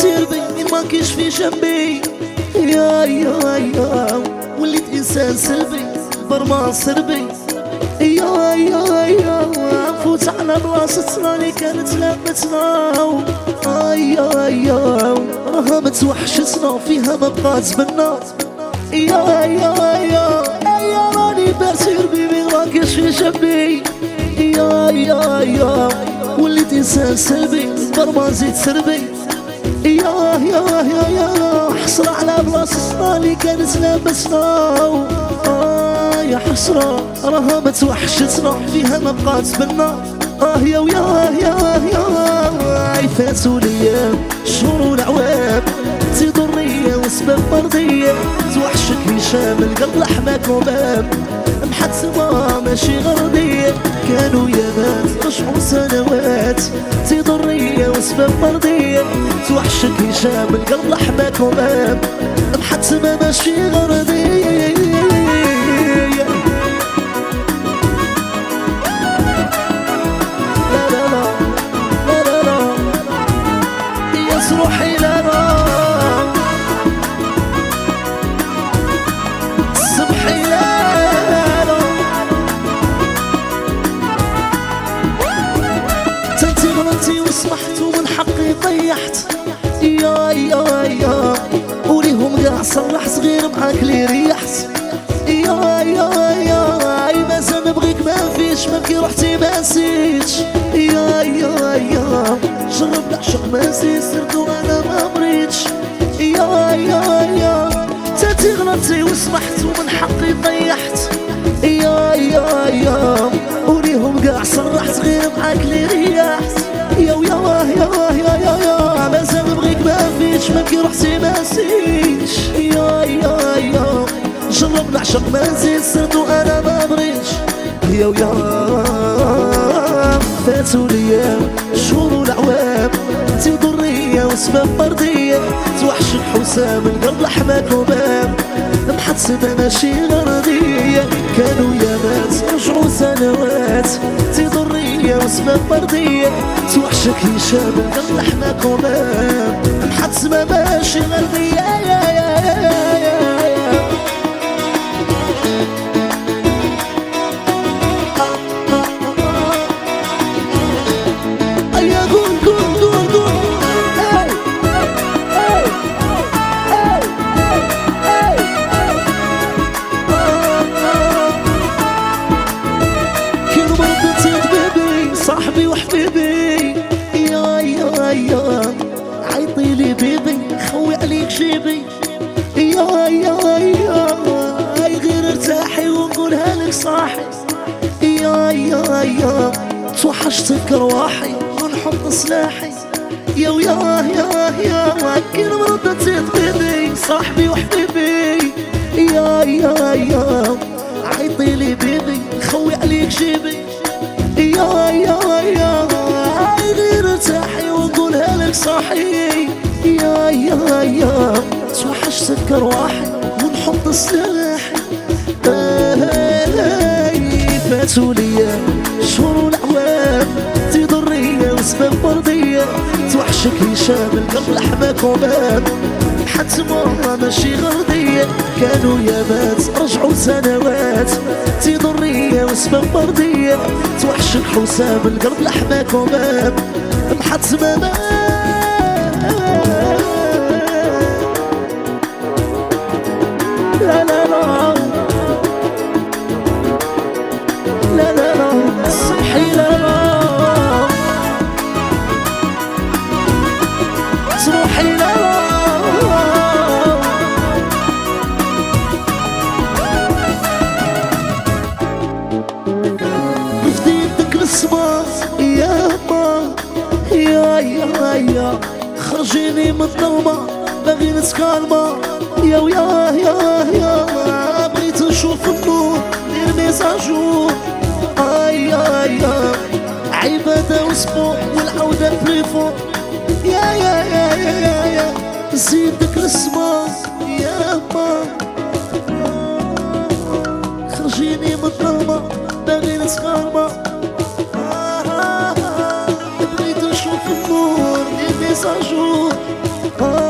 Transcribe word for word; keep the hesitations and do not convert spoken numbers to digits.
سير بي من ما كيش في جنبي. يا يا يا وليت انسان سلبي برما سربي. يا يا يا فوت على بلاصتنا اللي كانت لمتنا. يا يا راها متوحشتنا فيها ما بقات بنا. يا يا يا يا راني بسير بيبي ما كيش في جنبي. يا يا يا وليت انسان سلبي برما زيد سربي. يا يا يا يا حسرة على بلاصتنا اللي كانت لابسنا. آه يا حسرة راها متوحشتنا فيها ما بقات بنا. آه يا ويا يا يا فاتوا ليام شهور والعوام انتي ضرية وسبب مرضية. توحشك هشام القلب لحمك وباب محتمة ماشي غردية. كانوا يامات رجعوا سنوات انتي ضرية وسبب مرضية. توحشك هشام القلب لحمك وباب محتمة ماشي غردية. لا لا لا لا لا لا يا روحي لا لا سمحي لا لا تنتي غلطتي وسمحت ومن حقي طيحت. يا يا يا وليهم قاع صلحت غير معاك لي ريحت. يا يا يا مازال نبغيك ما فيش ما كي رحتي ما نسيتش. يا يا يا جرب نعشق ما نسيت صرت وانا ما مريتش. يا يا يا تاتي غلطتي وسمحت ومن حقي طيحت. يا يا يا وليهم قاع صرحت غير معاك لي ريحت. يا يا يا يا يا يا مازال نبغيك ما فيش ما كي رحتي ما نسيتش. يا يا يا جرب نعشق ما نزيد صرت وانا ما بريتش. يا ويا فاتوا ليام شهور والعوام انتي ضرية وسبب مرضية. توحشك حسام القلب لحمك وباب محتسبة ماشي غردية. كانوا يامات رجعوا سنوات انتي ضرية وسبب مرضية. توحشك هشام القلب لحمك وباب محتسبة ماشي غردية. يا يا يا يا صاحبي وحبيبي. يا يا يا عيطي لي بيبي خوي عليك جيبي. يا يا يا غير ارتاحي ونقولها لك صاحي. يا يا يا توحشتك رواحي ونحط سلاحي. يا ويا يا يا كل مرة تزيد بيبي صاحبي وحبيبي. يا يا يا عيطي لي بيبي خوي عليك جيبي. يا يا يا غير ارتاحي ونقولها لك صاحي. يا يا يا توحشتك رواحي ونحط سلاحي. فاتوا ليا شهور والعوام انتي ضرية وسبب مرضية. توحشك هشام القلب لحمك وباب حتما ماشي غردية. كانوا يامات رجعوا سنوات انتي ضرية وسبب مرضية. توحشك حسام القلب لحمك وباب محتمة ما لا لا لا لا لا لا صحي لا لا صروحي لا لا رفديتك للسما. يا ما يا يا يا خرجيني من الظلمة باغي نتكالما. يا ويا يا يا بغيت نشوف النور دير ميساجور. اي اي عبادة واسبوع والعودة بليفون. يا يا يا يا يا زيدك للسما. يا ما خرجيني من الظلمة باغي نتكالما. بغيت نشوف النور دير ميساجور. آه